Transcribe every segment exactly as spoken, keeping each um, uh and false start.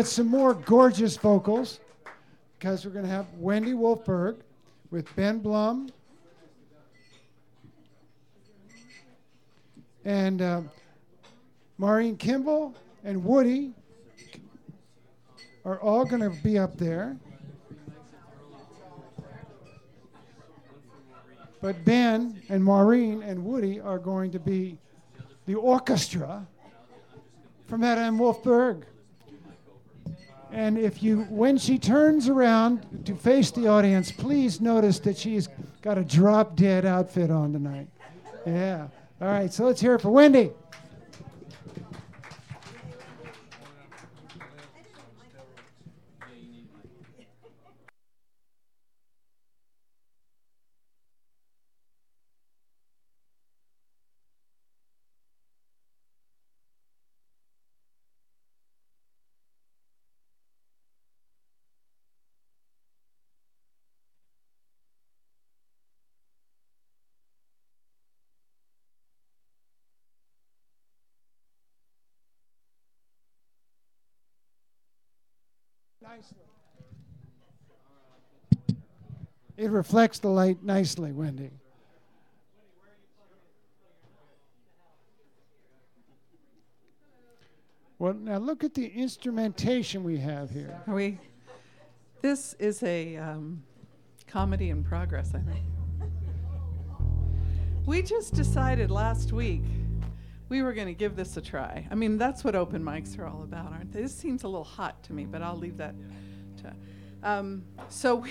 get some more gorgeous vocals because we're going to have Wendy Wolfberg with Ben Blum and uh, Maureen Kimball and Woody are all going to be up there. But Ben and Maureen and Woody are going to be the orchestra from Madame Wolfberg. And if you, when she turns around to face the audience, please notice that she's got a drop-dead outfit on tonight. Yeah. All right, so let's hear it for Wendy. Nicely. It reflects the light nicely, Wendy. Well, now look at the instrumentation we have here. Are we? This is a um, comedy in progress, I think. We just decided last week we were going to give this a try. I mean, that's what open mics are all about, aren't they? This seems a little hot to me, but I'll leave that to... Um, so we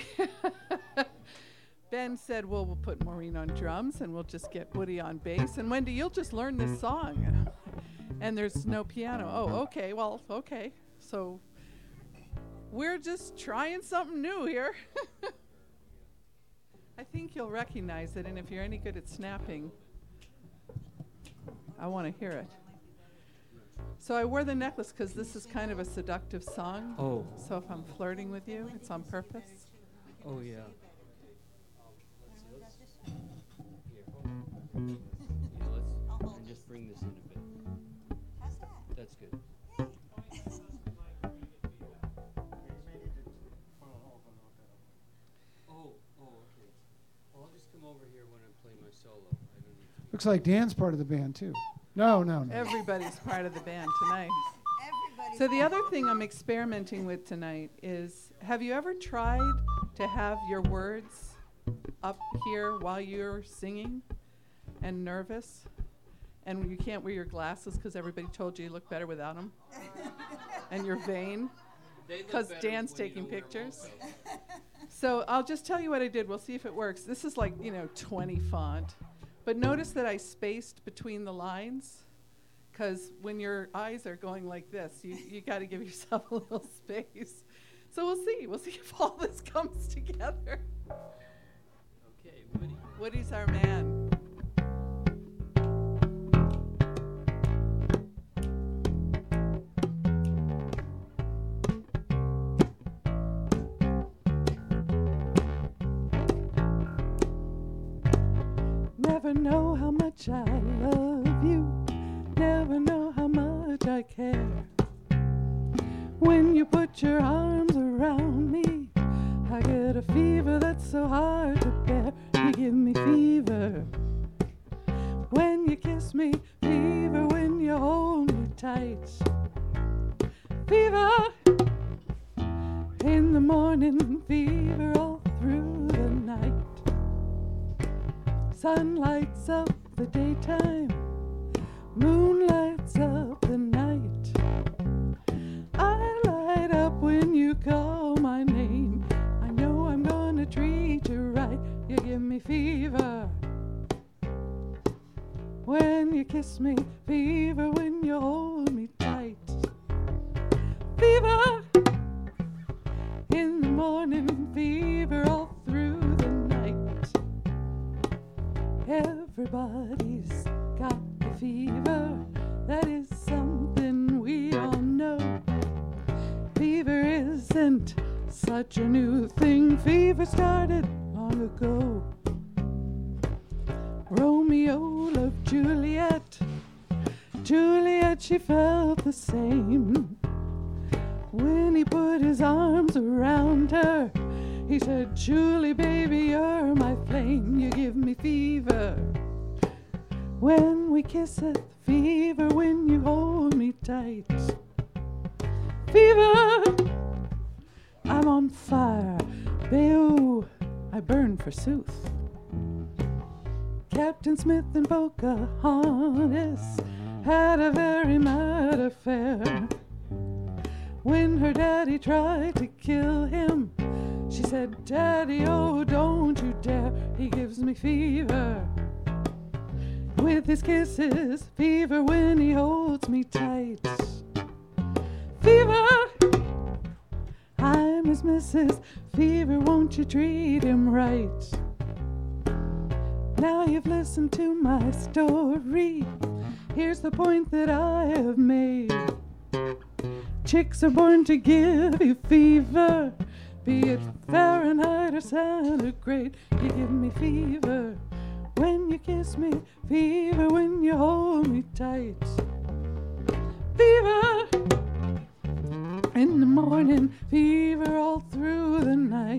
Ben said, well, we'll put Maureen on drums, and we'll just get Woody on bass. And Wendy, you'll just learn this song. And there's no piano. Oh, okay, well, okay. So we're just trying something new here. I think you'll recognize it, and if you're any good at snapping, I want to hear it. So I wore the necklace because this is kind of a seductive song. Oh. So if I'm flirting with you, it's on purpose. Oh, yeah. Yeah, let's and just bring this in a bit. How's that? That's good. Oh, oh, okay. Well, I'll just come over here when I'm playing my solo. I don't need to. Looks like Dan's part of the band, too. No, no, no. Everybody's part of the band tonight. Everybody's So the other thing I'm experimenting with tonight is, have you ever tried to have your words up here while you're singing and nervous? And you can't wear your glasses because everybody told you you look better without them? And you're vain? Because Dan's taking pictures. So I'll just tell you what I did. We'll see if it works. This is like, you know, twenty font. But notice that I spaced between the lines, because when your eyes are going like this, you, you got to give yourself a little space. So we'll see. We'll see if all this comes together. Okay, Woody. Woody's our man. Never know how much I love you. Never know how much I care. When you put your arms around me, I get a fever that's so hard to bear. You give me fever when you kiss me, fever when you hold me tight. Fever in the morning, fever all through the night. Sun lights up the daytime, moon lights up the night. I light up when you call my name. I know I'm gonna treat you right. You give me fever when you kiss me, fever when you hold me tight. Fever in the morning, fever all through the night. Everybody's got the fever, that is something we all know. Fever isn't such a new thing, fever started long ago. Romeo loved Juliet, Juliet, she felt the same. When he put his arms around her, he said, Julie, baby, you're my flame, you give me fever. When we kiss it, fever, when you hold me tight. Fever, I'm on fire, babe, I burn for sooth. Captain Smith and Pocahontas had a very mad affair. When her daddy tried to kill him, she said, Daddy, oh, don't you dare, he gives me fever. With his kisses, fever when he holds me tight. Fever, I'm his missus, fever, won't you treat him right? Now you've listened to my story, here's the point that I have made. Chicks are born to give you fever, be it Fahrenheit or centigrade. You give me fever when you kiss me, fever when you hold me tight. Fever in the morning, fever all through the night.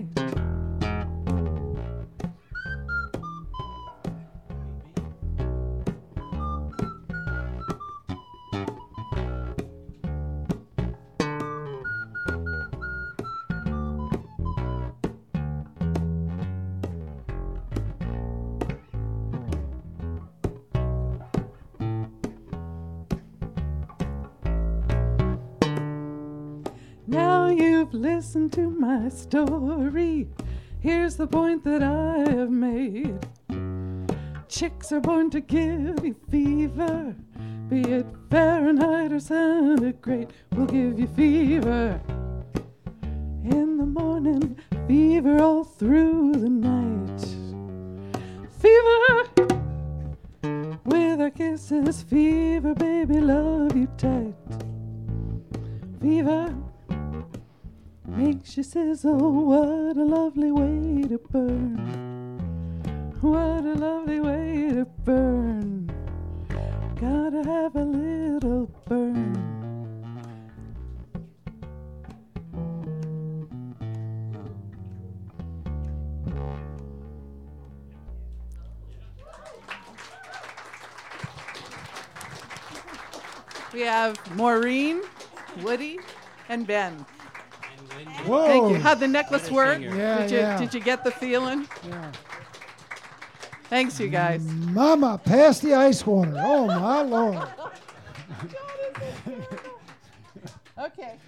Listen to my story, here's the point that I have made. Chicks are born to give you fever, be it Fahrenheit or centigrade, we'll give you fever. In the morning, fever all through the night. Fever, with our kisses, fever, baby, love you tight. Fever makes you sizzle, what a lovely way to burn. What a lovely way to burn. Gotta have a little burn. We have Maureen, Woody, and Ben. Whoa. Thank you. How'd the necklace work? Yeah, did you yeah. did you get the feeling? Yeah. Thanks, you guys. Mama, pass the ice water. Oh, my Lord. Okay.